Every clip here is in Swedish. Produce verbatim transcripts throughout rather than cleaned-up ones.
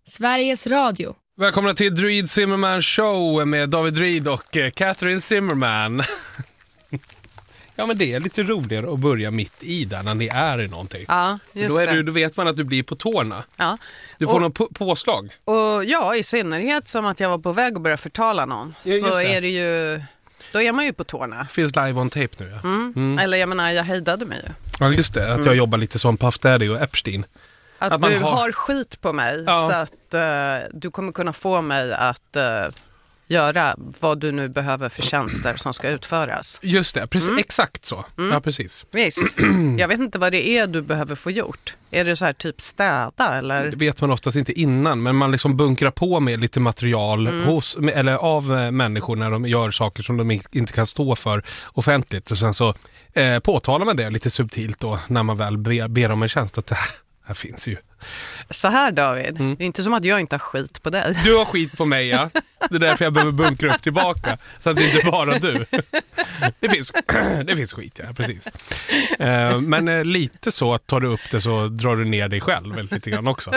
Sveriges Radio. Välkomna till Druid Zimmerman Show med David Druid och Catherine Zimmerman. Ja, men det är lite roligare att börja mitt i där när ni är i någonting. Ja, just då, är det. du, då vet man att du blir på tårna. Ja. Du får och, någon på- påslag. Och ja, i synnerhet som att jag var på väg att börja förtala någon. Ja, just så det. är det ju, då är man ju på tårna. Finns live on tape nu, ja. Mm. Mm. Eller jag menar, jag hejdade mig ju. Ja, just det. Att Mm. jag jobbar lite som Puff Daddy och Epstein. Att, Att man du har- har... skit på mig Ja. så att uh, du kommer kunna få mig att uh, göra vad du nu behöver för tjänster som ska utföras. Just det, precis, Mm. exakt så. Mm. Ja, precis. Visst, jag vet inte vad det är du behöver få gjort. Är det så här typ städa eller? Det vet man oftast inte innan, men man liksom bunkrar på med lite material Mm. hos, eller av eh, människor när de gör saker som de inte kan stå för offentligt. Och sen så eh, påtalar man det lite subtilt då när man väl ber, ber om en tjänst att det här, här finns ju. Så här David, Mm. det är inte som att jag inte har skit på dig. Du har skit på mig, ja. Det är därför jag behöver bunkra upp tillbaka. Så att det inte bara du. Det finns, det finns skit, ja, precis. Eh, men eh, lite så att tar du upp det så drar du ner dig själv lite grann också.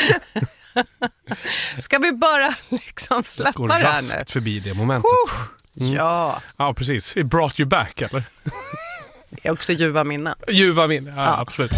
Ska vi bara liksom Går släppa det här nu? raskt förbi det momentet. Mm. Ja, Ja, precis. It brought you back, eller? det är också ljuva minnen. Ljuva min, ja, Ja. absolut.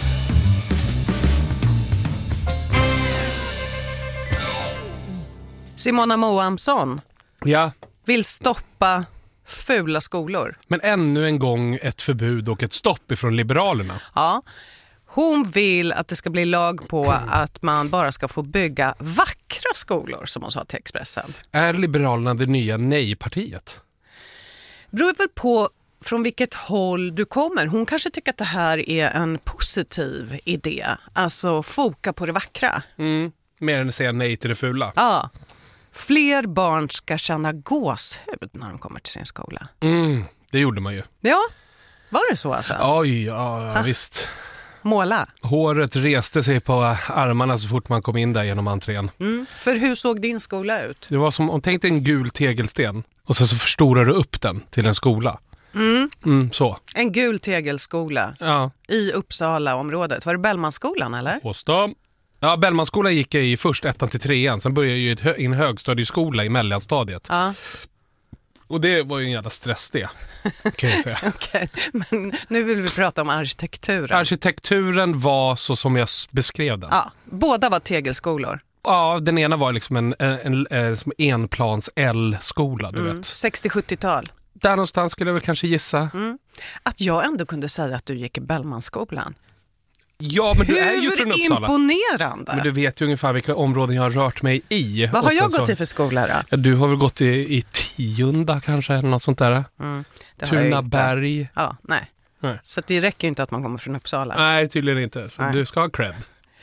Simona Moamsson Ja, vill stoppa fula skolor. men ännu en gång ett förbud och ett stopp ifrån Liberalerna. Ja. Hon vill att det ska bli lag på att man bara ska få bygga vackra skolor, som hon sa till Expressen. Är Liberalerna det nya nej-partiet? Det beror väl på från vilket håll du kommer. Hon kanske tycker att det här är en positiv idé. Alltså foka på det vackra. Mm. Mer än att säga nej till det fula. Ja. Fler barn ska känna gåshud när de kommer till sin skola. Mm. Det gjorde man ju. Ja, var det så alltså? Oj, ja, ja visst. Måla. Håret reste sig på armarna så fort man kom in där genom entrén. Mm. För hur såg din skola ut? Det var som om tänkte en gul tegelsten och så, så förstorar du upp den till en skola. Mm. Mm, så. En gul tegelskola Ja. i Uppsala-området. Var det Bellmanskolan eller? Påstå. Ja, Bellmanskolan gick jag i först ettan till trean. Sen började jag ju ett hö- i en högstadieskola i mellanstadiet. Ja, Och det var ju en jävla stress det, kan jag säga. okej. Men nu vill vi prata om arkitekturen. Arkitekturen var så som jag s- beskrev den. Ja, Ja, båda var tegelskolor. den ena var liksom en, en, en, en som enplans L-skola, du Mm. vet. sextio-sjuttiotal. Där någonstans skulle jag väl kanske gissa. Mm. Att jag ändå kunde säga att du gick i Bellmanskolan. Ja, men du är ju från Hur Uppsala. imponerande! Men du vet ju ungefär vilka områden jag har rört mig i. Vad Och har jag sen gått så- i för skola då? Ja, du har väl gått i, i Tiunda kanske, eller något sånt där. Mm, det har jag inte. Tunaberg. Ja, nej. Nej. Så att det räcker inte att man kommer från Uppsala. Nej, tydligen inte. Så Nej. du ska ha cred.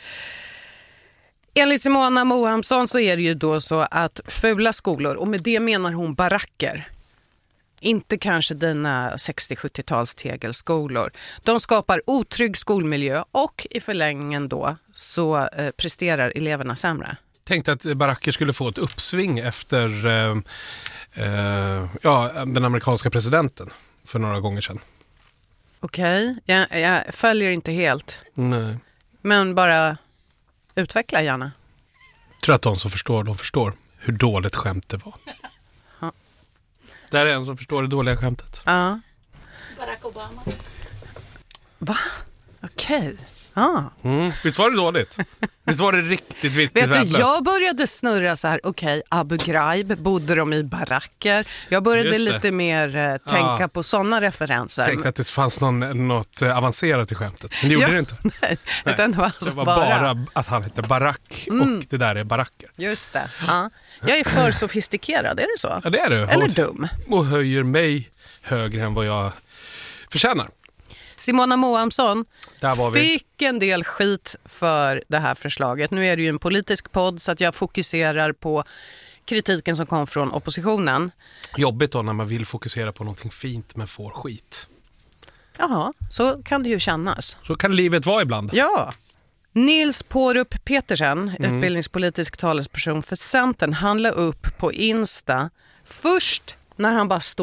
Enligt Simona Moamsson så är det ju då så att fula skolor, och med det menar hon baracker, inte kanske dina sextio-sjuttio-tals tegelskolor. De skapar otrygg skolmiljö och i förlängningen då så eh, presterar eleverna sämre. Tänkte att baracker skulle få ett uppsving efter eh, eh, ja, den amerikanska presidenten för några gånger sedan. Okej, jag, jag följer inte helt, Nej. men bara utveckla gärna. Jag tror att de som förstår, de förstår hur dåligt skämt det var. Ja. Där är en som förstår det dåliga skämtet. Ja. Barack Obama. Va? Okej. Ja. Mm. Visst var det dåligt? Visst var det riktigt, riktigt Vet du, värdelöst? jag började snurra så här, okej, Abu Ghraib, bodde de i baracker? Jag började Just det. lite mer eh, tänka Ja. på sådana referenser. tänkte att det fanns någon, något eh, avancerat i skämtet. Men det gjorde Ja. det inte. Nej, utan det var, alltså Det var bara... bara att han hette Barack Mm. och det där är baracker. Just det. Ja. Jag är för sofistikerad, är det så? Ja, det är det. Eller och, dum. och höjer mig högre än vad jag förtjänar. Simona Moamsson Där var vi. fick en del skit för det här förslaget. Nu är det ju en politisk podd så att jag fokuserar på kritiken som kom från oppositionen. Jobbigt då när man vill fokusera på någonting fint men får skit. Jaha, så kan det ju kännas. Så kan livet vara ibland. Ja. Nils Pårup Petersen, Mm. utbildningspolitisk talesperson för Centern, han la upp på Insta först när han bara står och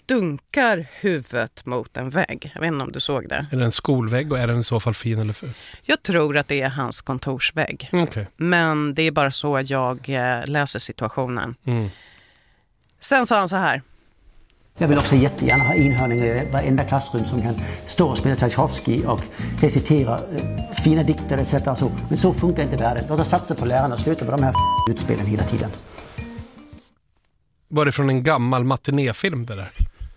dunkar huvudet mot en vägg. Jag vet inte om du såg det. Är det en skolvägg och är den i så fall fin eller ful? Jag tror att det är hans kontorsvägg. Okay. Men det är bara så jag läser situationen. Mm. Sen sa han så här. Jag vill också jättegärna ha enhörningar i varenda klassrum som kan stå och spela Tchaikovsky och recitera eh, fina dikter et cetera. Så. Men så funkar inte världen. Låt oss satsa på lärarna och sluta med de här utspelen hela tiden. Var det från en gammal matinéfilm det där?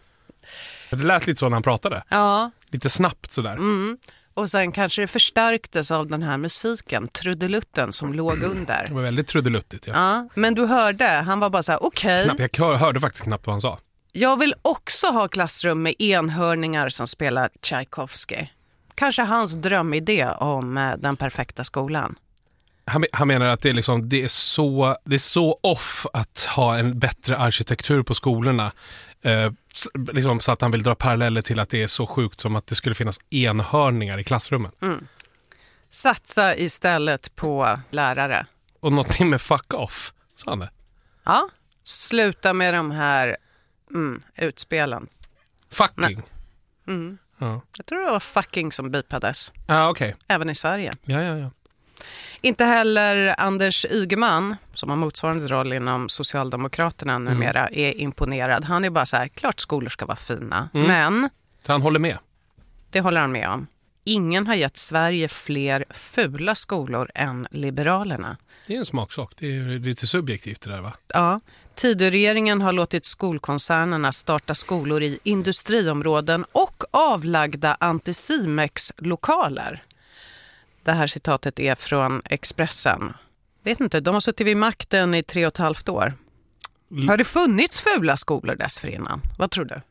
Det lät lite så när han pratade. Ja. Lite snabbt sådär. Mm. Och sen kanske det förstärktes av den här musiken, trudelutten som låg under. Det var väldigt trudeluttigt, ja. Ja. Men du hörde, han var bara så här, okej. Okay. Jag hörde faktiskt knappt vad han sa. Jag vill också ha klassrum med enhörningar som spelar Tchaikovsky. Kanske hans drömidé om den perfekta skolan. Han, han menar att det är, liksom, det, är så, det är så off att ha en bättre arkitektur på skolorna. Eh, liksom så att han vill dra paralleller till att det är så sjukt som att det skulle finnas enhörningar i klassrummen. Mm. Satsa istället på lärare. Och någonting med fuck off, sa han det? Ja, sluta med de här mm, utspelen. Fucking? Mm. Ja. Jag tror det var fucking som bipades. Ja, ah, okej. Okay. Även i Sverige. Ja, ja, ja. Inte heller Anders Ygeman, som har motsvarande roll inom Socialdemokraterna numera, mm. är imponerad. Han är bara så här, klart skolor ska vara fina. Mm. Men... Så han håller med? Det håller han med om. Ingen har gett Sverige fler fula skolor än Liberalerna. Det är en smaksak. Det är lite subjektivt det där, va? Ja. Tidöregeringen har låtit skolkoncernerna starta skolor i industriområden och avlagda Anticimex-lokaler. Det här citatet är från Expressen. Vet inte, de har suttit vid makten i tre och ett halvt år. Har det funnits fula skolor dessförinnan? Vad tror du?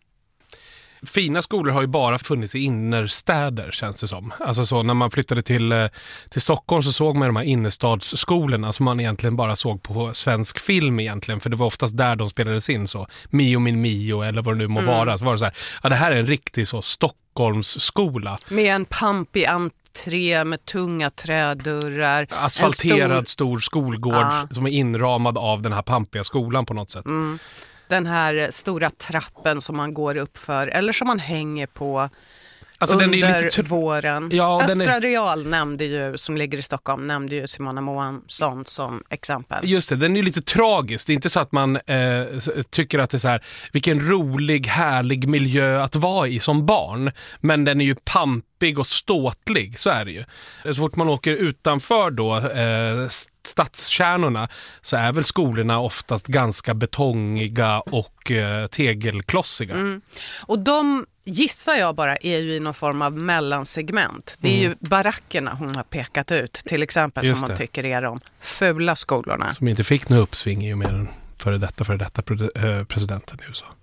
Fina skolor har ju bara funnits i innerstäder, känns det som. Alltså så när man flyttade till, till Stockholm så såg man de här innerstadsskolorna som man egentligen bara såg på svensk film egentligen. För det var oftast där de spelades in så. Mio min Mio eller vad det nu må mm. vara. Så var det så här, ja, det här är en riktig så Stockholmsskola. Med en pampig entré med tunga trädörrar. Asfalterad stor, stor skolgård ja. som är inramad av den här pampiga skolan på något sätt. Mm. Den här stora trappen som man går upp för eller som man hänger på alltså under den är lite tr- våren. Ja, Östra är... Real nämnde ju, som ligger i Stockholm, nämnde ju Simona Moansson som exempel. Just det, den är ju lite tragisk. Det är inte så att man eh, tycker att det är så här, vilken rolig, härlig miljö att vara i som barn. Men den är ju pampig och ståtlig, så är det ju. Så fort man åker utanför då eh, stadskärnorna så är väl skolorna oftast ganska betongiga och eh, tegelklossiga. Mm. Och de gissar jag bara är ju i någon form av mellansegment. Det är mm. ju barackerna hon har pekat ut till exempel. Just som man tycker är de fula skolorna. Som inte fick något uppsving i och med den före detta, före detta presidenten i U S A.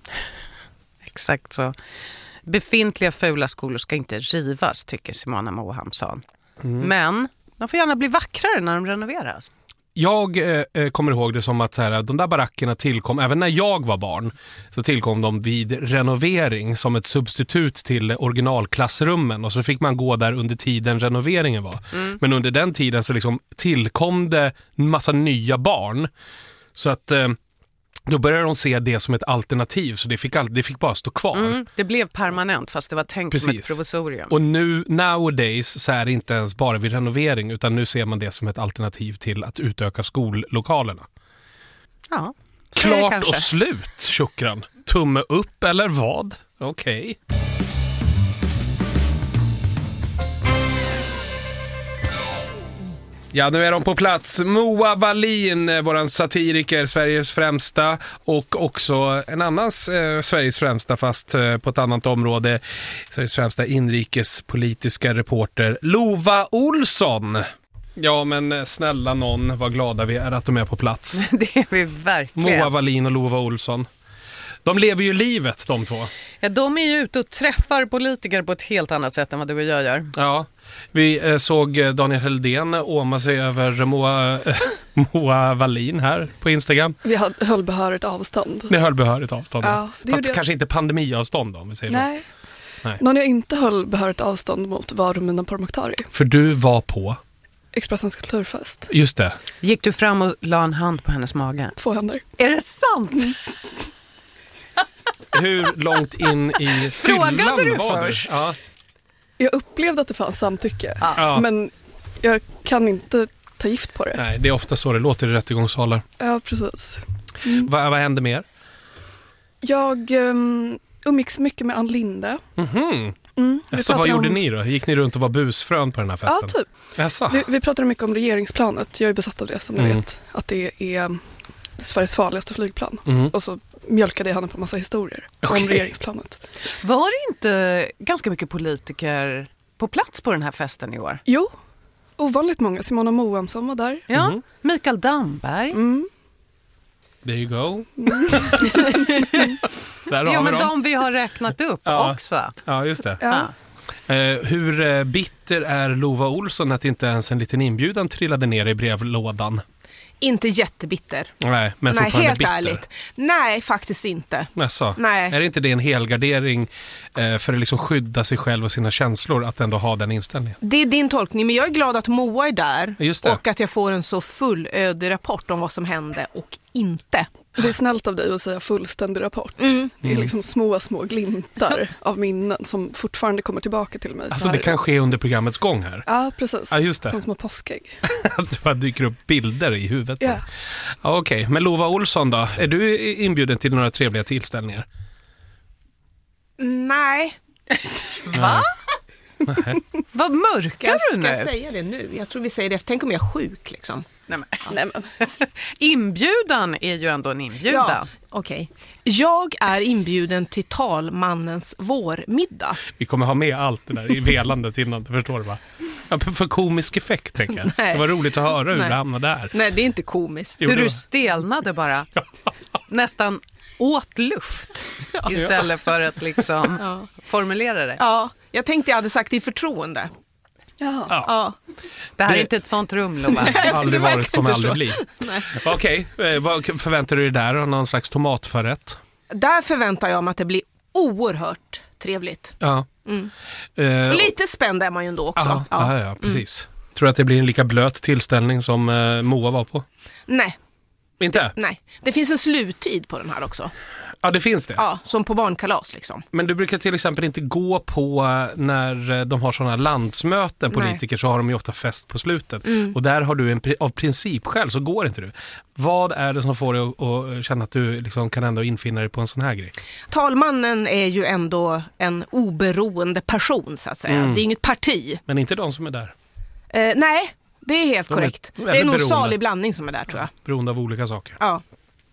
Exakt så. Befintliga fula skolor ska inte rivas, tycker Simona Moansson. Mm. Men de får gärna bli vackrare när de renoveras. Jag eh, kommer ihåg det som att så här, de där barackerna tillkom, även när jag var barn, så tillkom de vid renovering som ett substitut till originalklassrummen. Och så fick man gå där under tiden renoveringen var. Mm. Men under den tiden så liksom tillkom det en massa nya barn. Så att... Eh, Då började de se det som ett alternativ, så det fick, all, det fick bara stå kvar. Mm, det blev permanent fast det var tänkt Precis. som ett provisorium. Och nu, nowadays, så är det inte ens bara vid renovering utan nu ser man det som ett alternativ till att utöka skollokalerna. Ja, klart och slut, Shukran. Tumme upp eller vad? Okej. Okay. Ja, nu är de på plats. Moa Wallin, våran satiriker, Sveriges främsta, och också en annan eh, Sveriges främsta, fast eh, på ett annat område, Sveriges främsta inrikespolitiska reporter, Lova Olsson. Ja, men snälla någon, vad glada vi är att de är på plats. Det är vi verkligen. Moa Wallin och Lova Olsson. De lever ju livet, de två. Ja, de är ju ute och träffar politiker på ett helt annat sätt än vad du och jag gör. Ja, vi eh, såg Daniel Heldén åma sig över Moa, äh, Moa Wallin här på Instagram. Vi höll behörigt avstånd. Ni höll behörigt avstånd. Ja, det Fast det. kanske inte pandemiavstånd då, om vi säger Nej. så. Nej. Någon jag inte höll behörigt avstånd mot var Romina Pourmokhtari. För du var på... Expressens kulturfest. Just det. Gick du fram och la en hand på hennes mage? Två händer. Är det sant? hur långt in i fyllan Frågade du var först? du? Ja. Jag upplevde att det fanns samtycke. Ja. Men jag kan inte ta gift på det. Nej, det är ofta så det låter i rättegångssalar. Ja, precis. Va, vad hände mer? Jag um, umgicks mycket med Ann Linde. Mhm. Mm, vi Alltså, vad pratade gjorde om, ni då? Gick ni runt och var busfrön på den här Ja, festen? typ. Jaså? Vi, vi pratade mycket om regeringsplanet. Jag är besatt av det, som ni Mm. vet. Att det är Sveriges farligaste flygplan. Mhm. Och så mjölkade jag henne på massa historier Okej. om regeringsplanet. Var det inte ganska mycket politiker på plats på den här festen i år? Jo, ovanligt många. Simona Moamsson var där. Ja, Mhm. Mikael Damberg. Mm. There you go. Där har Jo, vi men dem. de vi har räknat upp Ja. också. Ja, just det. Ja. Ja. Eh, hur eh, bitter är Lova Olsson att inte ens en liten inbjudan trillade ner i brevlådan? Inte jättebitter. Nej, men Nej, fortfarande helt bitter. ärligt. Nej, faktiskt inte. Jaså. Nej. Är det inte det en helgardering eh, för att liksom skydda sig själv och sina känslor att ändå ha den inställningen? Det är din tolkning, men jag är glad att Moa är där. Just det. Och att jag får en så fullödig rapport om vad som hände och inte. Det är snällt av dig att säga fullständig rapport. Mm. Det är liksom små, små glimtar av minnen som fortfarande kommer tillbaka till mig. så Alltså här. det kan ske under programmets gång här. Ja, precis. Ja, just det. Som små påskägg. Att det bara dyker upp bilder i huvudet. Ja. Ja, okej. Men Lova Olsson då? Är du inbjuden till några trevliga tillställningar? Nej. Va? Nej. Vad mörkar Jag du ska nu? säga det nu. Jag tror vi säger det. Tänk om jag är sjuk liksom. Nej, men. Nej, men. Inbjudan är ju ändå en inbjudan. Ja, okej. Jag är inbjuden till talmannens vårmiddag. Vi kommer ha med allt det där i velandet innan, förstår du va? Ja, för komisk effekt, tänker jag. Nej. Det var roligt att höra hur Nej. det hamnade där. Nej, det är inte komiskt. Jo, Hur det du var- stelnade bara. Nästan åt luft istället för att liksom Ja. formulera det. Ja, jag tänkte jag hade sagt i förtroende. Ja. Ja. Ja. Det här är Det- inte ett sånt rum, Lova. Aldrig det verkar varit, kommer inte aldrig så. bli. Nej. Okej, eh, vad förväntar du dig där? Någon slags tomatförrätt? Där förväntar jag mig att det blir oerhört trevligt. Ja. Mm. Eh, Och lite spänd är man ju ändå också. ja, Ja. Mm. ja, ja, precis. Tror du att det blir en lika blöt tillställning som eh, Moa var på? Nej, Inte? nej. Det finns en sluttid på den här också. Ja, det finns det. Ja, som på barnkalas liksom. Men du brukar till exempel inte gå på eh, när eh, de har sådana landsmöten, politiker, så har de ju ofta fest på slutet. Mm. Och där har du en, pri- av principskäl så går inte du. Vad är det som får dig att, att känna att du liksom kan ändå infinna dig på en sån här grej? Talmannen är ju ändå en oberoende person så att säga. Mm. Det är inget parti. Men inte de som är där. Eh, nej, det är helt De är korrekt. väldigt Det är nog beroende. salig blandning som är där tror jag. Beroende av olika saker. Ja.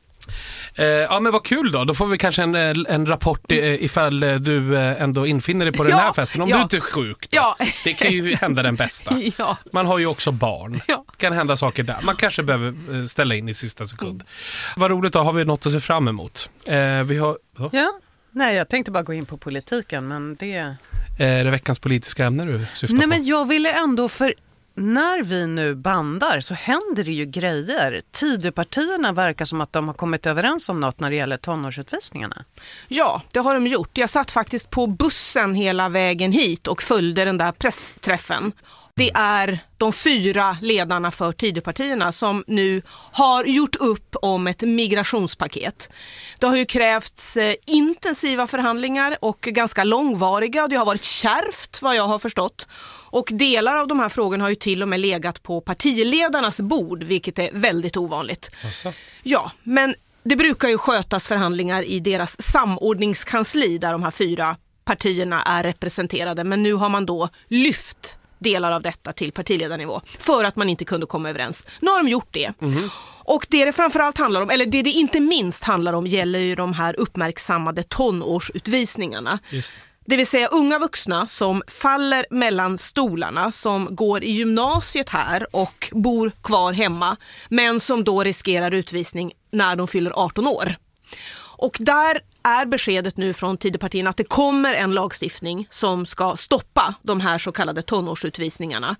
Eh, ja, men vad kul då. Då får vi kanske en, en rapport eh, ifall eh, du eh, ändå infinner dig på den Ja, här festen. Om ja. du inte är sjuk då. Ja. Det kan ju hända den bästa. Ja. Man har ju också barn. Ja. Det kan hända saker där. Man kanske behöver eh, ställa in i sista sekund. Vad roligt då. Har vi något att se fram emot? Eh, vi har... Oh, Ja. Nej, jag tänkte bara gå in på politiken, men det... eh, är det veckans politiska ämne du syftar Nej, på? men jag ville ändå, för när vi nu bandar så händer det ju grejer. Tidöpartierna verkar som att de har kommit överens om något när det gäller tonårsutvisningarna. Ja, det har de gjort. Jag satt faktiskt på bussen hela vägen hit och följde den där pressträffen. Det är de fyra ledarna för Tidöpartierna som nu har gjort upp om ett migrationspaket. Det har ju krävts eh, intensiva förhandlingar och ganska långvariga, och det har varit kärvt vad jag har förstått. Och delar av de här frågorna har ju till och med legat på partiledarnas bord, vilket är väldigt ovanligt. Alltså. Ja, men det brukar ju skötas förhandlingar i deras samordningskansli där de här fyra partierna är representerade. Men nu har man då lyft delar av detta till partiledarnivå för att man inte kunde komma överens. Nu har de gjort det. Mm. Och det det framförallt handlar om, eller det det inte minst handlar om, gäller ju de här uppmärksammade tonårsutvisningarna. Just. Det vill säga unga vuxna som faller mellan stolarna, som går i gymnasiet här och bor kvar hemma, men som då riskerar utvisning när de fyller arton år. Och där är beskedet nu från Tidöpartierna att det kommer en lagstiftning som ska stoppa de här så kallade tonårsutvisningarna.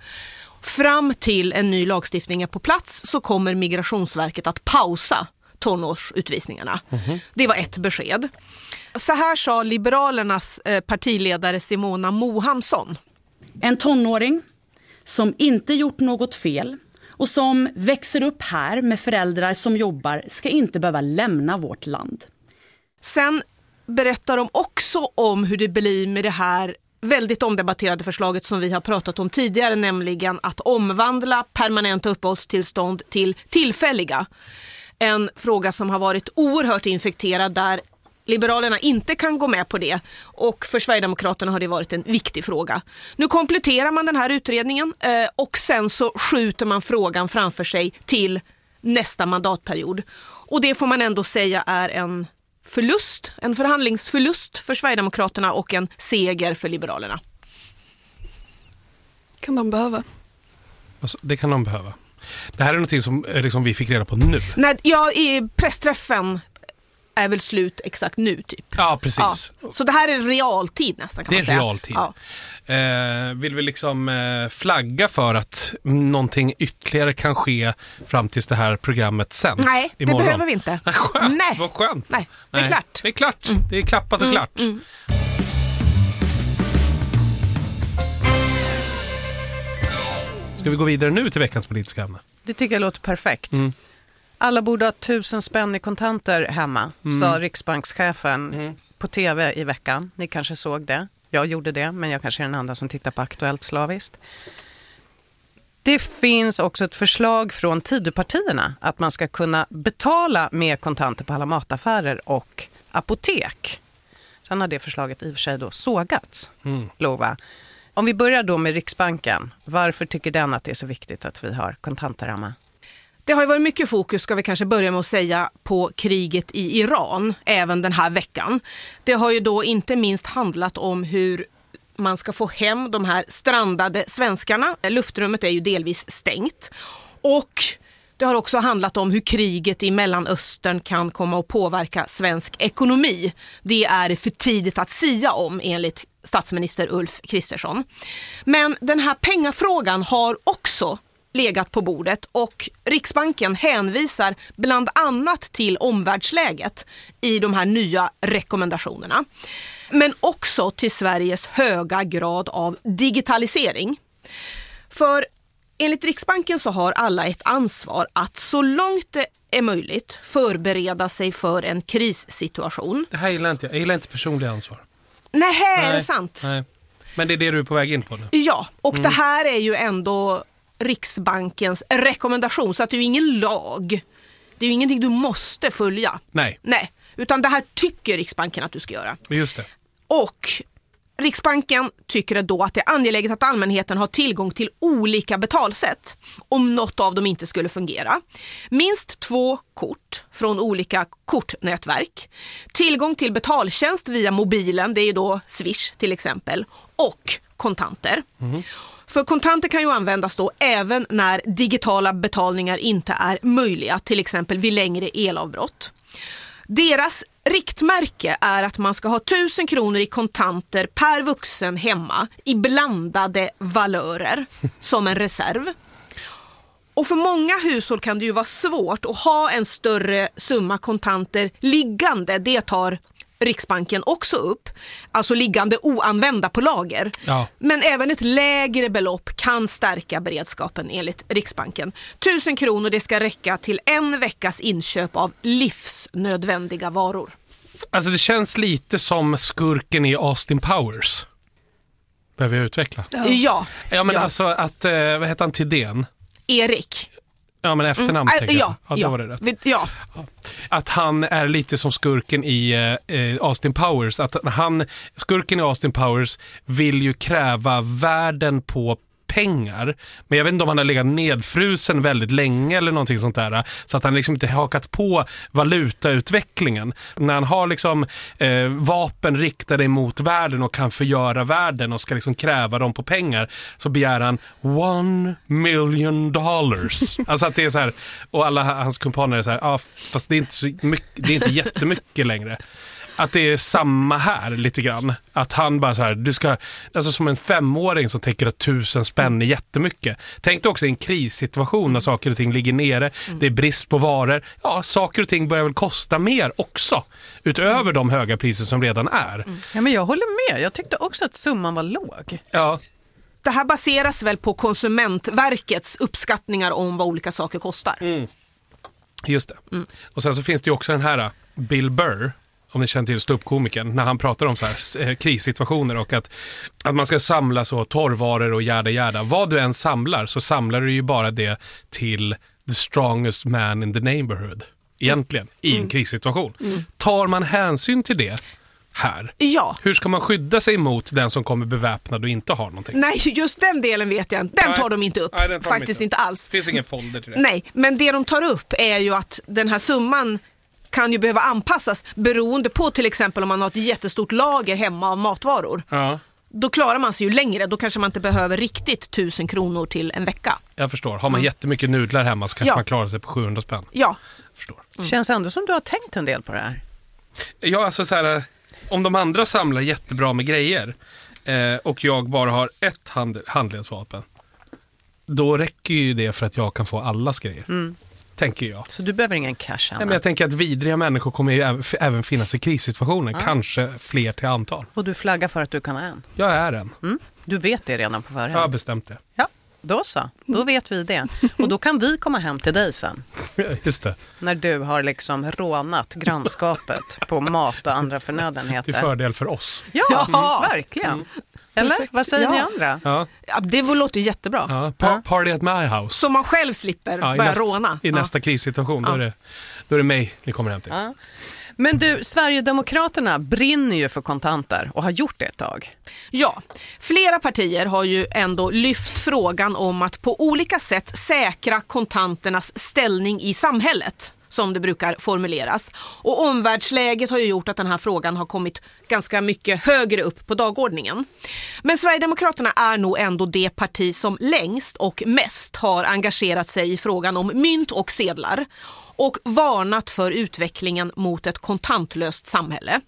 Fram till en ny lagstiftning är på plats så kommer Migrationsverket att pausa tonårsutvisningarna. Mm-hmm. Det var ett besked. Så här sa Liberalernas partiledare Simona Mohamsson. En tonåring som inte gjort något fel och som växer upp här med föräldrar som jobbar ska inte behöva lämna vårt land. Sen berättar de också om hur det blir med det här väldigt omdebatterade förslaget som vi har pratat om tidigare, nämligen att omvandla permanenta uppehållstillstånd till tillfälliga. En fråga som har varit oerhört infekterad där Liberalerna inte kan gå med på det, och för Sverigedemokraterna har det varit en viktig fråga. Nu kompletterar man den här utredningen eh, och sen så skjuter man frågan framför sig till nästa mandatperiod. Och det får man ändå säga är en förlust, en förhandlingsförlust för Sverigedemokraterna och en seger för Liberalerna. Kan de behöva? Alltså, det kan de behöva. Det här är någonting som liksom, vi fick reda på nu. Nej, ja, i pressträffen är väl slut exakt nu typ. Ja, precis. Ja. Så det här är realtid nästan, kan det man säga. Det är realtid. Ja. Eh, vill vi liksom eh, flagga för att någonting ytterligare kan ske fram tills det här programmet sänds? Nej, det imorgon? behöver vi inte. Nej, skönt. Nej. Vad skönt. Nej, det är Nej. klart. Det är klart. Mm. Det är klappat och mm, klart. Mm. Ska vi gå vidare nu till veckans politiska ämne? Det tycker jag låter perfekt. Mm. Alla borde ha tusen spänn i kontanter hemma, Mm. sa riksbankschefen Mm. på tv i veckan. Ni kanske såg det. Jag gjorde det, men jag kanske är den andra som tittar på Aktuellt slaviskt. Det finns också ett förslag från Tidöpartierna att man ska kunna betala med kontanter på alla mataffärer och apotek. Sen har det förslaget i och för sig då sågats, Mm. Lova. Om vi börjar då med Riksbanken, varför tycker den att det är så viktigt att vi har kontanter hemma? Det har ju varit mycket fokus, ska vi kanske börja med att säga, på kriget i Iran även den här veckan. Det har ju då inte minst handlat om hur man ska få hem de här strandade svenskarna. Luftrummet är ju delvis stängt. Och det har också handlat om hur kriget i Mellanöstern kan komma att påverka svensk ekonomi. Det är för tidigt att sia om, enligt statsminister Ulf Kristersson. Men den här pengafrågan har också legat på bordet, och Riksbanken hänvisar bland annat till omvärldsläget i de här nya rekommendationerna. Men också till Sveriges höga grad av digitalisering. För enligt Riksbanken så har alla ett ansvar att så långt det är möjligt förbereda sig för en krissituation. Det här gillar inte jag. Jag gillar inte personligt ansvar. Nej, Nej, är det sant? Nej. Men det är det du är på väg in på nu. Ja, och Mm. det här är ju ändå Riksbankens rekommendation, så att det är ju ingen lag. Det är ju ingenting du måste följa. Nej. Nej, utan det här tycker Riksbanken att du ska göra. Just det. Och Riksbanken tycker då att det är angeläget att allmänheten har tillgång till olika betalsätt om något av dem inte skulle fungera. Minst två kort från olika kortnätverk. Tillgång till betaltjänst via mobilen, det är ju då Swish till exempel, och kontanter. Mm. För kontanter kan ju användas då även när digitala betalningar inte är möjliga, till exempel vid längre elavbrott. Deras riktmärke är att man ska ha tusen kronor i kontanter per vuxen hemma i blandade valörer som en reserv. Och för många hushåll kan det ju vara svårt att ha en större summa kontanter liggande. Det tar Riksbanken också upp, alltså liggande oanvända på lager. Ja. Men även ett lägre belopp kan stärka beredskapen enligt Riksbanken. Tusen kronor, det ska räcka till en veckas inköp av livsnödvändiga varor. Alltså det känns lite som skurken i Austin Powers. Behöver jag utveckla? Ja. Ja, ja men ja. alltså att, eh, vad heter han till den? Erik. Ja, men efternamn Mm, tänker ja, jag. Ja, då ja, var det rätt. vi- ja. Att han är lite som skurken i eh, Austin Powers. Att han, skurken i Austin Powers vill ju kräva värden på pengar. Men jag vet inte om han har legat nedfrusen väldigt länge eller någonting sånt där. Så att han liksom inte hakat på valutautvecklingen. När han har liksom eh, vapen riktade mot världen och kan förgöra världen och ska liksom kräva dem på pengar, så begär han one million dollars. Alltså att det är så här, och alla hans kumpaner är så här, ah, fast det är inte så mycket, det är inte jättemycket längre. Att det är samma här lite grann. Att han bara så här, du ska, alltså som en femåring som tänker att tusen spänn är jättemycket. Tänk dig också i en krissituation när saker och ting ligger nere, det är brist på varor. Ja, saker och ting börjar väl kosta mer också, utöver de höga priser som redan är. Ja, men jag håller med. Jag tyckte också att summan var låg. Ja. Det här baseras väl på Konsumentverkets uppskattningar om vad olika saker kostar. Mm. Just det. Mm. Och sen så finns det ju också den här Bill Burr, om ni känner till ståuppkomikern, när han pratar om så här eh, krissituationer och att, att man ska samla så torrvaror och jäda jäda. Vad du än samlar så samlar du ju bara det till the strongest man in the neighborhood. Egentligen, mm. i en mm. krissituation. Mm. Tar man hänsyn till det här? Ja. Hur ska man skydda sig mot den som kommer beväpnad och inte har någonting? Nej, just den delen vet jag inte. Den tar de inte upp. Nej, den tar Faktiskt de inte, inte alls. Det finns ingen folder till det. Nej, men det de tar upp är ju att den här summan kan ju behöva anpassas beroende på till exempel om man har ett jättestort lager hemma av matvaror. Ja. Då klarar man sig ju längre. Då kanske man inte behöver riktigt tusen kronor till en vecka. Jag förstår. Har man mm. jättemycket nudlar hemma så kanske ja. man klarar sig på sjuhundra spänn. Ja. Jag förstår. Mm. Känns ändå som du har tänkt en del på det här. Ja, alltså så här, om de andra samlar jättebra med grejer eh, och jag bara har ett hand, handledsvapen, då räcker ju det för att jag kan få allas grejer. Mm. Tänker jag. Så du behöver ingen cash, Anna? Nej, men jag tänker att vidriga människor kommer ju även, även finnas i krissituationer. Ja. Kanske fler till antal. Och du flaggar för att du kan ha en? Jag är en. Mm. Du vet det redan på förhand? Jag har bestämt det. Ja, då så. Då vet vi det. Och då kan vi komma hem till dig sen. Just det. När du har liksom rånat grannskapet på mat och andra förnödenheter. Till fördel för oss. Ja, mm. verkligen. Mm. Eller? Perfekt. Vad säger ja. ni andra? Ja. Ja, det låter jättebra. Ja, pa- party at my house. Så man själv slipper ja, börja näst, råna. I ja. nästa krissituation, ja. då, är det, då är det mig ni kommer hem till. Ja. Men du, Sverigedemokraterna brinner ju för kontanter och har gjort det ett tag. Ja, flera partier har ju ändå lyft frågan om att på olika sätt säkra kontanternas ställning i samhället, som det brukar formuleras. Och omvärldsläget har ju gjort att den här frågan har kommit ganska mycket högre upp på dagordningen. Men Sverigedemokraterna är nog ändå det parti som längst och mest har engagerat sig i frågan om mynt och sedlar och varnat för utvecklingen mot ett kontantlöst samhälle.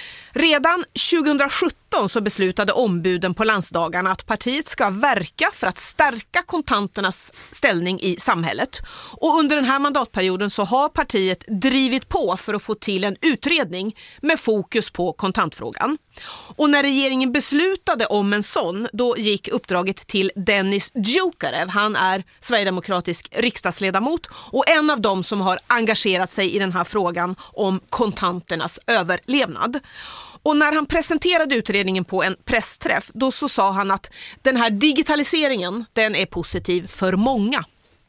Redan tjugohundrasjutton så beslutade ombuden på landsdagarna att partiet ska verka för att stärka kontanternas ställning i samhället. Och under den här mandatperioden så har partiet drivit på för att få till en utredning med fokus på kontantfrågan. Och när regeringen beslutade om en sån, då gick uppdraget till Dennis Djukarev. Han är sverigedemokratisk riksdagsledamot och en av dem som har engagerat sig i den här frågan om kontanternas överlevnad. Och när han presenterade utredningen på en pressträff, då så sa han att den här digitaliseringen, den är positiv för många.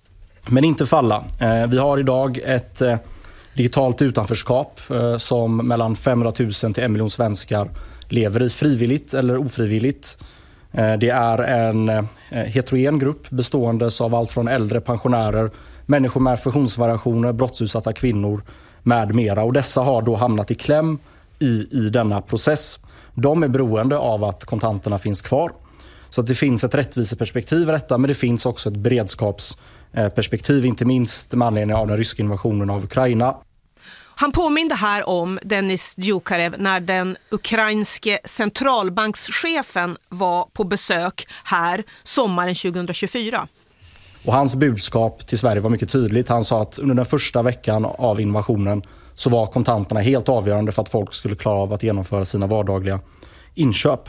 Men inte för alla. Vi har idag ett digitalt utanförskap som mellan femhundratusen till en miljon svenskar lever i frivilligt eller ofrivilligt. Det är en heterogen grupp bestående av allt från äldre pensionärer, människor med funktionsvariationer, brottsutsatta kvinnor med mera. Och dessa har då hamnat i kläm i, i denna process. De är beroende av att kontanterna finns kvar. Så att det finns ett rättviseperspektiv i detta, men det finns också ett beredskapsperspektiv, inte minst med anledning av den ryska invasionen av Ukraina. Han påminde här om Dennis Djukarev när den ukrainske centralbankschefen var på besök här sommaren tjugohundratjugofyra. Och hans budskap till Sverige var mycket tydligt. Han sa att under den första veckan av invasionen så var kontanterna helt avgörande för att folk skulle klara av att genomföra sina vardagliga inköp.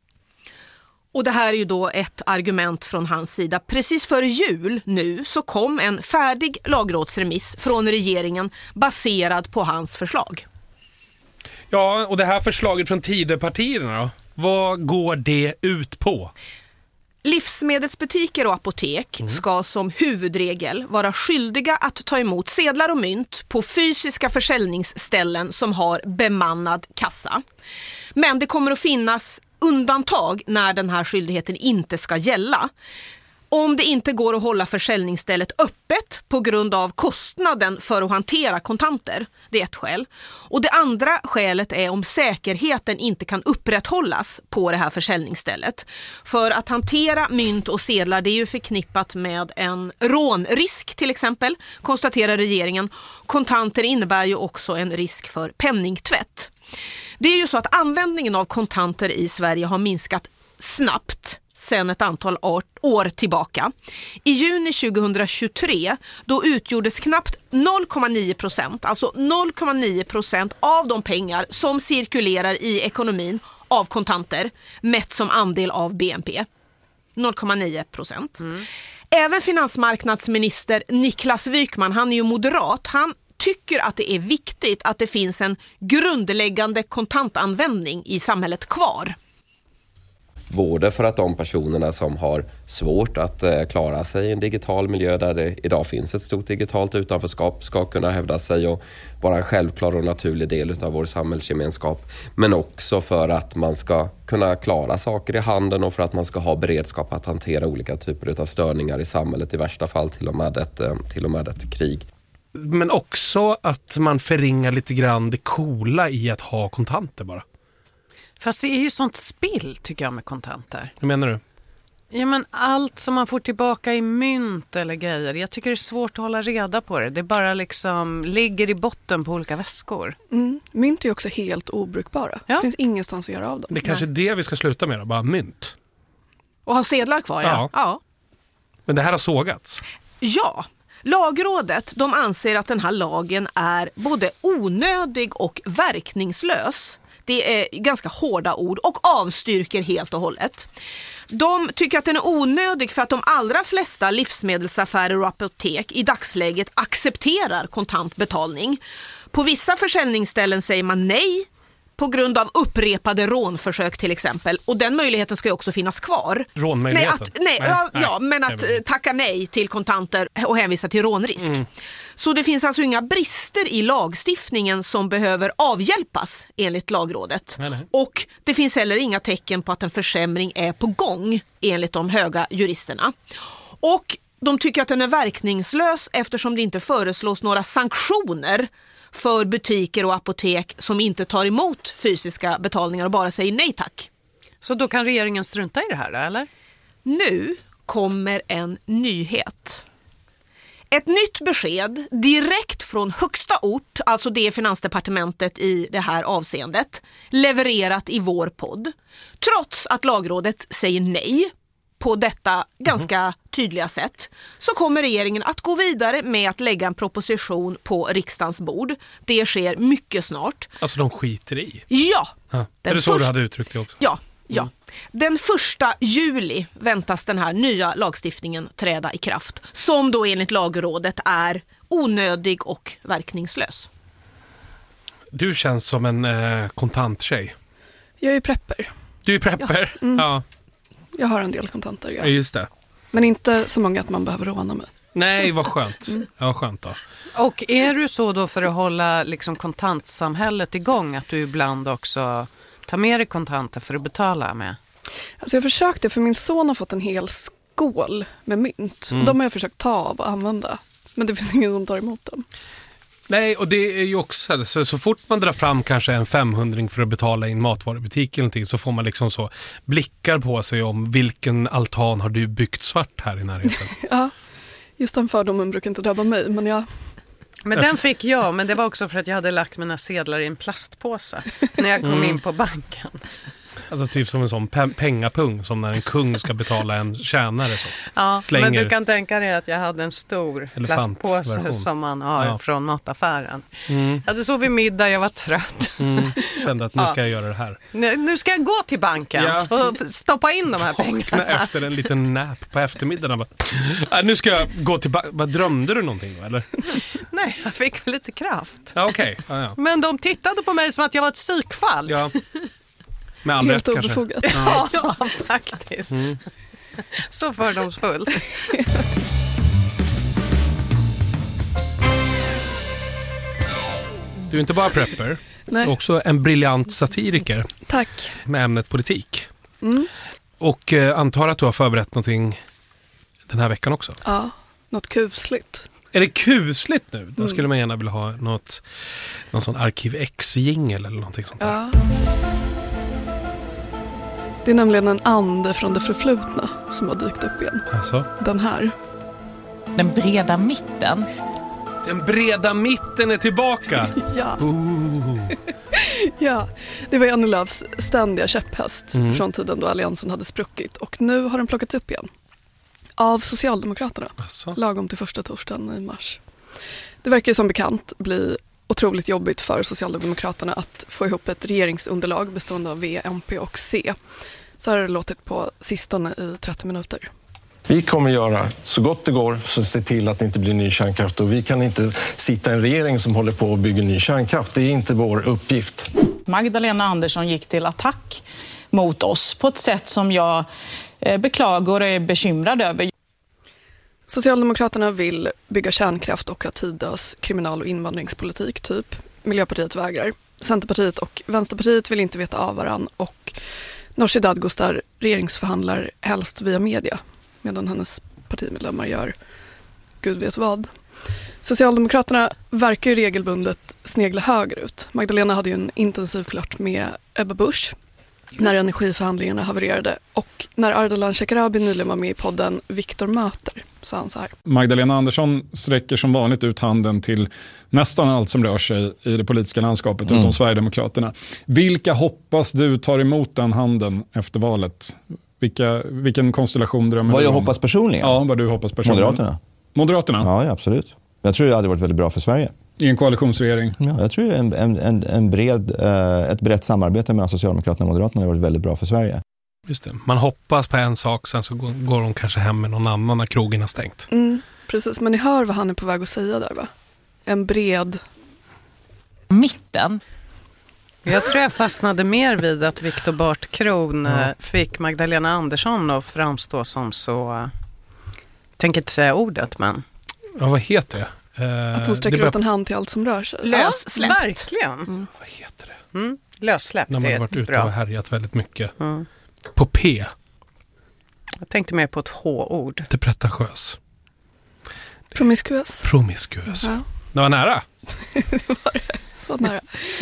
Och det här är ju då ett argument från hans sida. Precis före jul nu så kom en färdig lagrådsremiss från regeringen baserad på hans förslag. Ja, och det här förslaget från Tidöpartierna då? Vad går det ut på? Livsmedelsbutiker och apotek mm. ska som huvudregel vara skyldiga att ta emot sedlar och mynt på fysiska försäljningsställen som har bemannad kassa. Men det kommer att finnas undantag när den här skyldigheten inte ska gälla. Om det inte går att hålla försäljningsstället öppet på grund av kostnaden för att hantera kontanter. Det är ett skäl. Och det andra skälet är om säkerheten inte kan upprätthållas på det här försäljningsstället. För att hantera mynt och sedlar, det är ju förknippat med en rånrisk till exempel, konstaterar regeringen. Kontanter innebär ju också en risk för penningtvätt. Det är ju så att användningen av kontanter i Sverige har minskat snabbt sedan ett antal år, år tillbaka. I juni tjugohundratjugotre då utgjordes knappt noll komma nio procent, alltså noll komma nio procent av de pengar som cirkulerar i ekonomin av kontanter, mätt som andel av B N P. noll komma nio procent. Mm. Även finansmarknadsminister Niklas Wykman, han är ju moderat, han tycker att det är viktigt att det finns en grundläggande kontantanvändning i samhället kvar. Både för att de personerna som har svårt att eh, klara sig i en digital miljö där det idag finns ett stort digitalt utanförskap ska kunna hävda sig och vara en självklar och naturlig del av vår samhällsgemenskap. Men också för att man ska kunna klara saker i handeln och för att man ska ha beredskap att hantera olika typer av störningar i samhället, i värsta fall till och med ett, eh, till och med ett krig. Men också att man förringar lite grann det coola i att ha kontanter bara. Fast det är ju sånt spill tycker jag med kontanter. Hur menar du? Ja, men allt som man får tillbaka i mynt eller grejer. Jag tycker det är svårt att hålla reda på det. Det bara liksom ligger i botten på olika väskor. Mm. Mynt är ju också helt obrukbara. Ja. Det finns ingenstans att göra av dem. Det är kanske Nej. det vi ska sluta med då, bara mynt. Och ha sedlar kvar, ja. Ja. ja. Men det här har sågats. Ja. Lagrådet, de anser att den här lagen är både onödig och verkningslös. Det är ganska hårda ord och avstyrker helt och hållet. De tycker att den är onödig för att de allra flesta livsmedelsaffärer och apotek i dagsläget accepterar kontantbetalning. På vissa försäljningsställen säger man nej på grund av upprepade rånförsök till exempel. Och den möjligheten ska ju också finnas kvar. Rånmöjligheten? Nej, att, nej, nej, ja, nej, ja, men att nej. tacka nej till kontanter och hänvisa till rånrisk. Mm. Så det finns alltså inga brister i lagstiftningen som behöver avhjälpas enligt Lagrådet. Nej, nej. Och det finns heller inga tecken på att en försämring är på gång enligt de höga juristerna. Och de tycker att den är verkningslös eftersom det inte föreslås några sanktioner för butiker och apotek som inte tar emot fysiska betalningar och bara säger nej tack. Så då kan regeringen strunta i det här då, eller? Nu kommer en nyhet. Ett nytt besked direkt från högsta ort, alltså det är Finansdepartementet i det här avseendet, levererat i vår podd. Trots att Lagrådet säger nej på detta ganska mm. tydliga sätt, så kommer regeringen att gå vidare med att lägga en proposition på riksdagens bord. Det sker mycket snart. Alltså de skiter i? Ja. ja. Är det så först... du hade uttryckt det också? Ja. Ja. Den första juli väntas den här nya lagstiftningen träda i kraft, som då enligt Lagrådet är onödig och verkningslös. Du känns som en eh, kontanttjej. Jag är prepper. Du är prepper? Ja. Mm. ja. Jag har en del kontanter, ja. ja. Just det. Men inte så många att man behöver råna mig. Nej, vad skönt. Mm. Ja, skönt då. Och är du så då för att hålla liksom kontantsamhället igång att du ibland också tar med dig kontanter för att betala med? Alltså jag försökte, för min son har fått en hel skål med mynt. Mm. De har jag försökt ta av och använda. Men det finns ingen som tar emot dem. Nej, och det är ju också så, så fort man drar fram kanske en femhundring för att betala i en matvarubutik eller någonting, så får man liksom så blickar på sig om vilken altan har du byggt svart här i närheten. Ja, just den fördomen brukar inte drabba mig, men jag... Men den fick jag, men det var också för att jag hade lagt mina sedlar i en plastpåse när jag kom mm. in på banken. Alltså typ som en sån pe- pengapung som när en kung ska betala en tjänare så. Ja, slänger. Men du kan tänka dig att jag hade en stor plastpåse som man har ja. från mataffären. Mm. Jag hade så vid middag, jag var trött. Mm. Kände att nu ska jag göra det här. Nu, nu ska jag gå till banken ja. och stoppa in de här pengarna. Efter en liten nap på eftermiddagen. Bara, äh, nu ska jag gå till banken. Vad drömde du någonting då, eller? Nej, jag fick väl lite kraft. Ja, okej. Okay. Ja, ja. Men de tittade på mig som att jag var ett psykfall. Ja. Med all helt rätt, obefogat. Ja, ja faktiskt. Mm. Så fördomsfullt. Du är inte bara prepper. Nej. Du är också en briljant satiriker. Tack. Med ämnet politik. Mm. Och eh, antar att du har förberett någonting den här veckan också. Ja, något kusligt. Är det kusligt nu? Då skulle man gärna vilja ha något, någon sån Arkiv X-jingel eller någonting sånt där. Ja. Det är nämligen en ande från det förflutna som har dykt upp igen. Alltså? Den här. Den breda mitten. Den breda mitten är tillbaka. Ja. Ooh. Ja, det var Annie Lööfs ständiga käpphäst mm. från tiden då alliansen hade spruckit. Och nu har den plockats upp igen. Av Socialdemokraterna. Alltså? Lagom till första torsdagen i mars. Det verkar som bekant bli otroligt jobbigt för Socialdemokraterna att få ihop ett regeringsunderlag bestående av V, M P och C. Så här har det låtit på sistone i trettio minuter. Vi kommer göra så gott det går för att se till att det inte blir ny kärnkraft. Och vi kan inte sitta i en regering som håller på att bygga ny kärnkraft. Det är inte vår uppgift. Magdalena Andersson gick till attack mot oss på ett sätt som jag beklagar och är bekymrad över. Socialdemokraterna vill bygga kärnkraft och ha tidlös kriminal- och invandringspolitik typ. Miljöpartiet vägrar. Centerpartiet och Vänsterpartiet vill inte veta av varann och Nooshi Dadgostar regeringsförhandlar helst via media medan hennes partimedlemmar gör gud vet vad. Socialdemokraterna verkar ju regelbundet snegla högerut. Magdalena hade ju en intensiv flört med Ebba Busch när energiförhandlingarna havererade och när Ardalan Shekarabi nyligen var med i podden Viktor möter sa han så här. Magdalena Andersson sträcker som vanligt ut handen till nästan allt som rör sig i det politiska landskapet mm. utom Sverigedemokraterna. Vilka hoppas du tar emot den handen efter valet? Vilka, vilken konstellation drömmer vad du om? Vad jag hoppas personligen? Ja, vad du hoppas personligen. Moderaterna. Moderaterna? Ja, ja, absolut. Jag tror det hade varit väldigt bra för Sverige. I en koalitionsregering? Ja, jag tror en, en, en bred, ett brett samarbete mellan Socialdemokraterna och Moderaterna hade varit väldigt bra för Sverige. Just det. Man hoppas på en sak, sen så går de kanske hem med någon annan när krogen har stängt. Mm, precis, men ni hör vad han är på väg att säga där, va? En bred... Mitten. Jag tror jag fastnade mer vid att Viktor Bartkron ja. fick Magdalena Andersson att framstå som så... Jag tänker inte säga ordet, men... Ja, vad heter det? Uh, att hon sträcker bör... ut en hand till allt som rör sig. Lössläppt. Ja, verkligen. Mm. Vad heter det? Mm. Lössläppt. När man har varit ute och härjat väldigt mycket. Mm. På P. Jag tänkte mer på ett H-ord. Det pretentiös. Promiskuös. Promiskuös. Ja. Det var nära. Det var det. Så nära.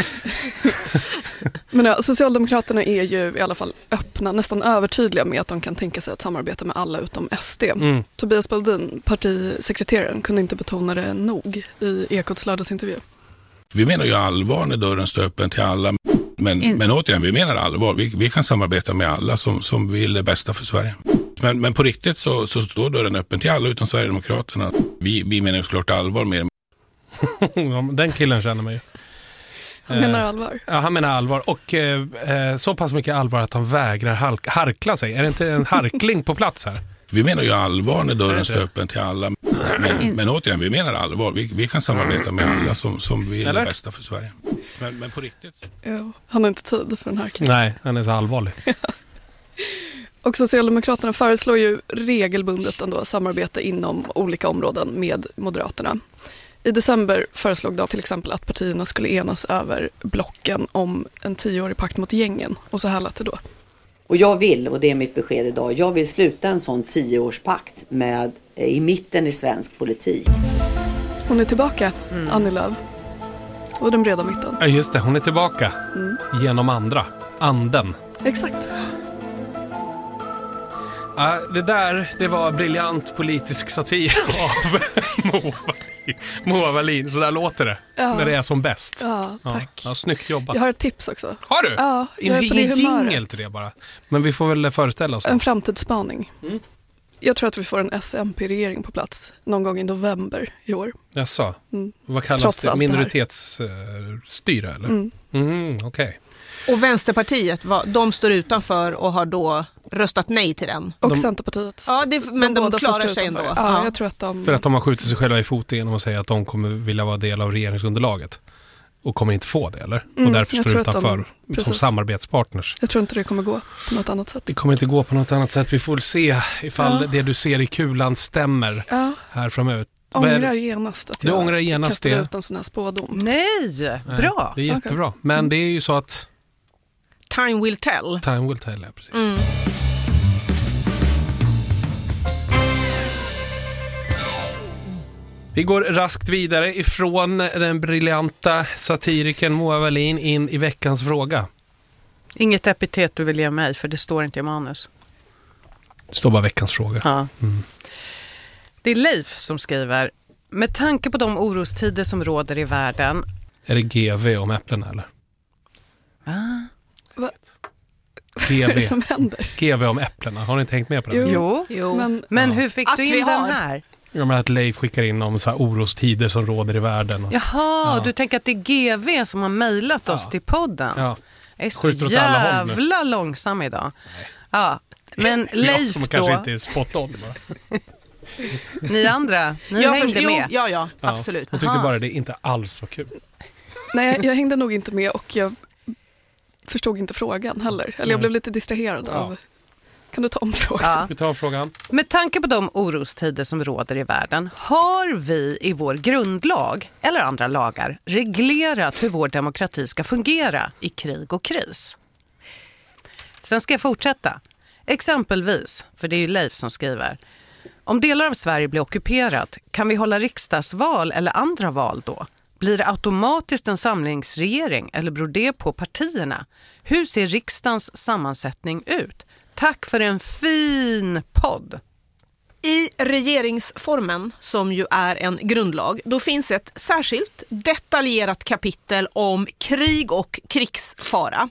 Men ja, Socialdemokraterna är ju i alla fall öppna, nästan övertydliga med att de kan tänka sig att samarbeta med alla utom S D. Mm. Tobias Baudin, partisekreteraren, kunde inte betona det nog i Ekots lördagsintervju. Vi menar ju allvar när dörren står öppen till alla. Men, mm. men återigen, vi menar allvar. Vi, vi kan samarbeta med alla som, som vill det bästa för Sverige. Men, men på riktigt så, så står dörren öppen till alla utom Sverigedemokraterna. Vi, vi menar ju såklart allvar med den killen känner mig ju. Han menar allvar. Ja, han menar allvar. Och eh, så pass mycket allvar att han vägrar halk- harkla sig. Är det inte en harkling på plats här? Vi menar ju allvar när dörren står öppen till alla. Men, men återigen, vi menar allvar. Vi, vi kan samarbeta med alla som, som vill Eller? det bästa för Sverige. Men, men på riktigt. Ja, han har inte tid för en harkling. Nej, han är så allvarlig. Och Socialdemokraterna föreslår ju regelbundet ändå samarbete inom olika områden med Moderaterna. I december föreslog de till exempel att partierna skulle enas över blocken om en tioårig pakt mot gängen. Och så här lät det då. Och jag vill, och det är mitt besked idag, jag vill sluta en sån tioårspakt med, i mitten i svensk politik. Hon är tillbaka, mm. Annie Lööf. Och den breda mitten. Ja, just det, hon är tillbaka. Mm. Genom andra. Anden. Exakt. Ja, det där, det var briljant politisk satir av Moa Wallin. Så där låter det, ja. När det är som bäst. Ja, tack. Ja, ja, snyggt jobbat. Jag har ett tips också. Har du? Ja, jag är på det humöret. Ingen till det bara. Men vi får väl föreställa oss. En framtidsspaning. Mm. Jag tror att vi får en S M P-regering på plats någon gång i november i år. Jaså? Mm. Vad kallas Trots det? Minoritetsstyre, eller? Mm. Mm, okej. Okay. Och Vänsterpartiet, de står utanför och har då röstat nej till den. Och de, Centerpartiet. Ja, det, men de, de klarar sig ändå. Ja, ja. Jag tror att de... För att de har skjutit sig själva i foten genom att säga att de kommer vilja vara del av regeringsunderlaget. Och kommer inte få det, eller? Mm, och därför står utanför de, som samarbetspartners. Jag tror inte det kommer gå på något annat sätt. Det kommer inte gå på något annat sätt. Vi får se ifall ja. det du ser i kulan stämmer ja. här framöver. Ångrar genast att jag ångrar genast kastade det. ut en sån här spådom. Nej, bra. Det är jättebra. Okay. Men det är ju så att time will tell. Time will tell, ja, precis. Mm. Vi går raskt vidare ifrån den briljanta satiriken Moa Wallin in i veckans fråga. Inget epitet du vill ge mig, för det står inte i manus. Det står bara veckans fråga. Ja. Mm. Det är Leif som skriver: med tanke på de orostider som råder i världen. Är det G V om äpplen eller? Va? Va? G V. Vad är det som händer? G V om äpplena. Har ni tänkt med på det? Jo, jo. jo. Men, men ja. hur fick att du in den här? Ja, men att Leif skickar in om så här orostider som råder i världen. Och... Jaha, ja. Du tänker att det är G V som har mejlat oss ja. till podden. Ja. Jag är så jävla långsam idag. Nej. Ja. Men Leif som då... kanske inte är spot on. Ni andra, ni jag hängde först, med? Jo, ja, ja, absolut. Jag tyckte bara det inte alls var kul. Nej, jag, jag hängde nog inte med och jag förstod inte frågan heller. Eller jag blev lite distraherad ja. av... Kan du ta om frågan? Ja. Vi tar frågan. Med tanke på de orostider som råder i världen, har vi i vår grundlag eller andra lagar reglerat hur vår demokrati ska fungera i krig och kris? Sen ska jag fortsätta. Exempelvis, för det är ju Leif som skriver, om delar av Sverige blir ockuperat, kan vi hålla riksdagsval eller andra val då? Blir det automatiskt en samlingsregering eller beror det på partierna? Hur ser riksdagens sammansättning ut? Tack för en fin podd. I regeringsformen, som ju är en grundlag, då finns ett särskilt detaljerat kapitel om krig och krigsfara.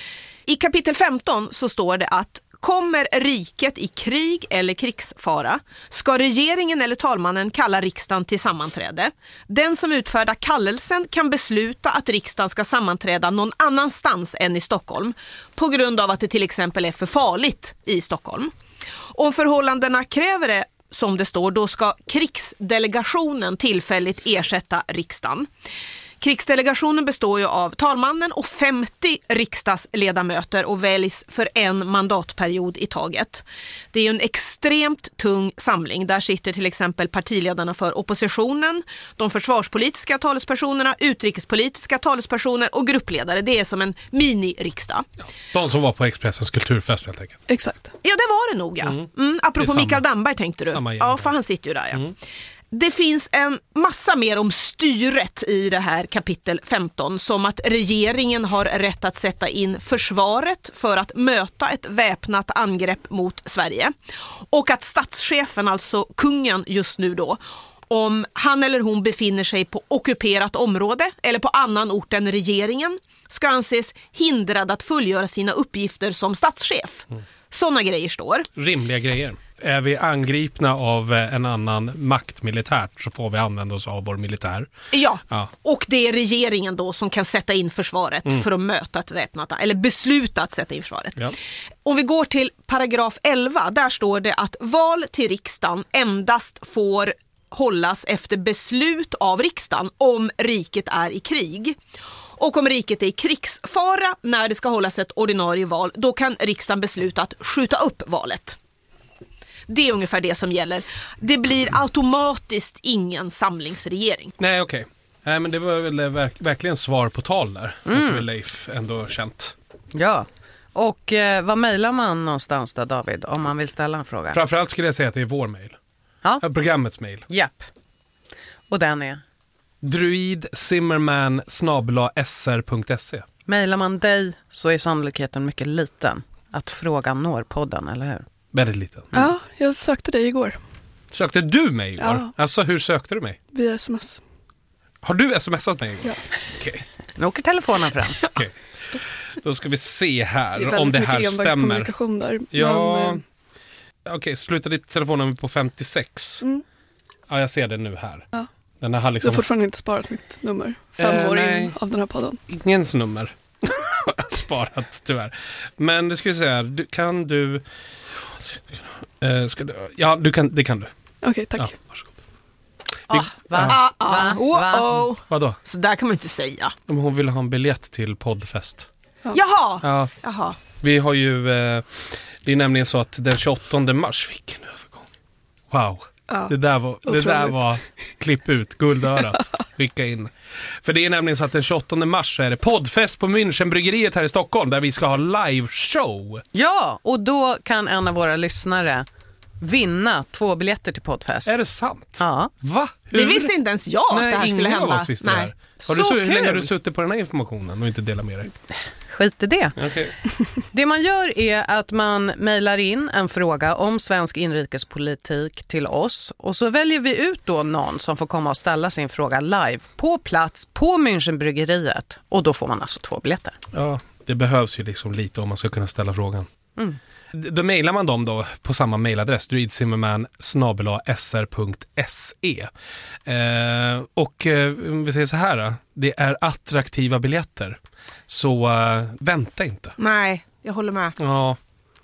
I kapitel femton så står det att kommer riket i krig eller krigsfara ska regeringen eller talmannen kalla riksdagen till sammanträde. Den som utfärdar kallelsen kan besluta att riksdagen ska sammanträda någon annanstans än i Stockholm på grund av att det till exempel är för farligt i Stockholm. Om förhållandena kräver det, som det står, då ska krigsdelegationen tillfälligt ersätta riksdagen. Krigsdelegationen består ju av talmannen och femtio riksdagsledamöter och väljs för en mandatperiod i taget. Det är ju en extremt tung samling. Där sitter till exempel partiledarna för oppositionen, de försvarspolitiska talespersonerna, utrikespolitiska talespersoner och gruppledare. Det är som en mini-riksdag. Ja, de som var på Expressens kulturfest helt enkelt. Exakt. Ja, det var det nog, ja. Mm. Mm, apropå Mikael Damberg tänkte du. Ja, för han sitter ju där, ja. Mm. Det finns en massa mer om styret i det här kapitel femton, som att regeringen har rätt att sätta in försvaret för att möta ett väpnat angrepp mot Sverige. Och att statschefen, alltså kungen just nu då, om han eller hon befinner sig på ockuperat område eller på annan ort än regeringen, ska anses hindrad att fullgöra sina uppgifter som statschef. Mm. Sådana grejer står. Rimliga grejer. Är vi angripna av en annan makt militärt så får vi använda oss av vår militär. Ja, ja. Och det är regeringen då som kan sätta in försvaret mm. för att möta ett väpnat, eller besluta att sätta in försvaret. Ja. Om vi går till paragraf elva, där står det att val till riksdagen endast får hållas efter beslut av riksdagen om riket är i krig. Och om riket är i krigsfara när det ska hållas ett ordinarie val, då kan riksdagen besluta att skjuta upp valet. Det är ungefär det som gäller. Det blir automatiskt ingen samlingsregering. Nej, okej. Okay. Nej, men det var väl verk- verkligen svar på tal där. Mm. Det var Leif ändå känt. Ja. Och eh, vad mejlar man någonstans då, David, om man vill ställa en fråga? Framförallt skulle jag säga att det är vår mejl. Ja. Programmets mejl. Japp. Och den är? druidsimmerman snabel-a s r punkt se. Mejlar man dig så är sannolikheten mycket liten att frågan når podden, eller hur? Väldigt liten. Mm. Ja, jag sökte dig igår. Sökte du mig igår? Ja. Alltså, hur sökte du mig? Via sms. Har du smsat mig igår? Ja. Okej. Okay. Nu åker telefonen fram. Okej. Okay. Då ska vi se här det om det här stämmer. Envägskommunikation där. Ja. Men, Okej, okay, sluta ditt telefonnummer på femtiosex. Mm. Ja, jag ser det nu här. Ja. Den har liksom... Du har fortfarande inte sparat mitt nummer. Fem äh, år nej. in av den här podden. Ingens nummer. Sparat, tyvärr. Men du ska säga, du, kan du... Uh, ska du ja, du kan, det kan du. Okej, okay, tack. Ja, varsågod. Ah, va? Ah, ah, va? Va? Vadå? Så där kan man inte säga. Om hon vill ha en biljett till poddfest. Ja. Jaha! Ja. Jaha. Vi har ju... Eh, det är nämligen så att den tjugoåttonde mars, vilken övergång. Wow. Ja, det där var, det där var klipp ut, guldörat, skicka in. För det är nämligen så att den tjugoåttonde mars så är det poddfest på Münchenbryggeriet här i Stockholm där vi ska ha live show. Ja, och då kan en av våra lyssnare vinna två biljetter till poddfest. Är det sant? Ja. Va? Hur? Det visste inte ens jag att Nej, det här skulle hända. Nej, ingen av oss visste det här. Har du, hur länge har du suttit på den här informationen och inte delat med dig? Skit i det. Okay. Det man gör är att man mejlar in en fråga om svensk inrikespolitik till oss och så väljer vi ut då någon som får komma och ställa sin fråga live på plats på Münchenbryggeriet och då får man alltså två biljetter. Ja, det behövs ju liksom lite om man ska kunna ställa frågan. Mm. Då mejlar man dem då på samma mejladress, druidsimmerman snabel-a s r punkt se. Eh, och eh, vi säger så här, det är attraktiva biljetter. Så uh, vänta inte. Nej, jag håller med. Ja,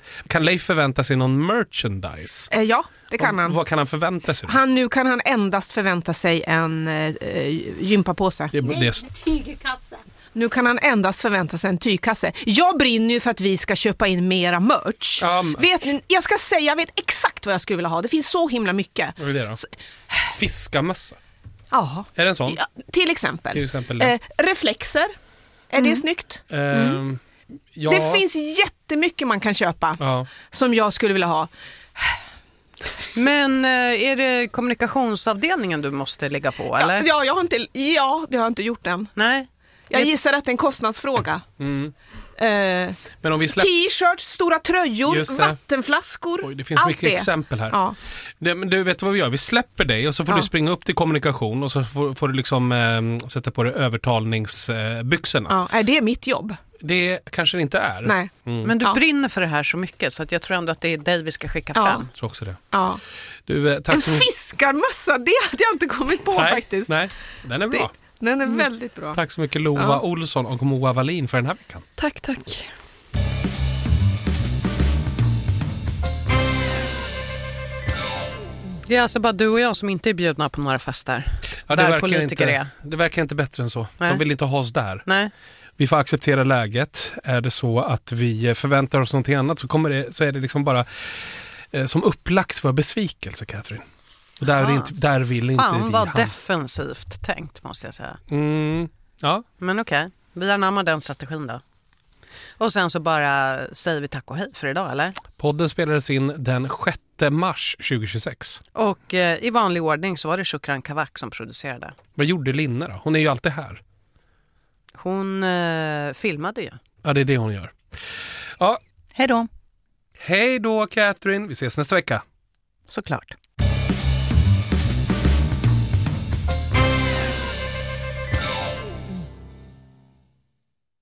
Kan Leif förvänta sig någon merchandise? Eh, ja, det kan Och, han. vad kan han förvänta sig då? Han, nu kan han endast förvänta sig en eh, gympapåse. Det, det, Tygkasse. Nu kan han endast förvänta sig en tygkasse. Jag brinner ju för att vi ska köpa in mera merch. Um, vet ni, jag ska säga, jag vet exakt vad jag skulle vilja ha. Det finns så himla mycket. Vad är det då? Så, fiskamössa. ja. Är det en sån? Ja, till exempel. Till exempel eh, reflexer. Är Mm. det snyggt? Eh, Mm. ja. Det finns jättemycket man kan köpa Ja. som jag skulle vilja ha. Men eh, är det kommunikationsavdelningen du måste lägga på, eller? Ja, jag har inte, ja, det har jag inte gjort än. Nej. Jag gissar att det är en kostnadsfråga. Mm. Eh, Men om vi släpper... T-shirts, stora tröjor, Just det. vattenflaskor. Oj, det finns allt mycket det. exempel här. Ja. Det, men du vet vad vi gör? Vi släpper dig och så får Ja. du springa upp till kommunikation och så får, får du liksom eh, sätta på dig övertalningsbyxorna. Ja, är det mitt jobb? Det kanske det inte är. Nej. Mm. Men du Ja. brinner för det här så mycket så att jag tror ändå att det är dig vi ska skicka Ja. fram. Jag tror också det. Ja. Du, eh, tack En så mycket. fiskarmössa, det hade jag inte kommit på Nej, faktiskt. nej, den är bra. Det, den är väldigt bra. Tack så mycket Lova Ja. Olsson och Moa Wallin för den här veckan. Tack, tack. Det är alltså bara du och jag som inte är bjudna på några fester. Ja, det, där verkar politiker inte, är. det verkar inte bättre än så. Nej. De vill inte ha oss där. Nej. Vi får acceptera läget. Är det så att vi förväntar oss någonting annat så, kommer det, så är det liksom bara eh, som upplagt för besvikelse, Katrin. Och där, är Ah. inte, där vill inte Fan vi vad hamna. defensivt tänkt måste jag säga. Mm, ja. Men okej, vi anammar den strategin då. Och sen så bara säger vi tack och hej för idag, eller? Podden spelades in den sjätte mars tjugohundratjugosex. Och eh, i vanlig ordning så var det Shukran Kavak som producerade. Vad gjorde Linne då? Hon är ju alltid här. Hon eh, filmade ju. Ja, det är det hon gör. Ja. Hej då. Hej då, Katrin. Vi ses nästa vecka. Såklart.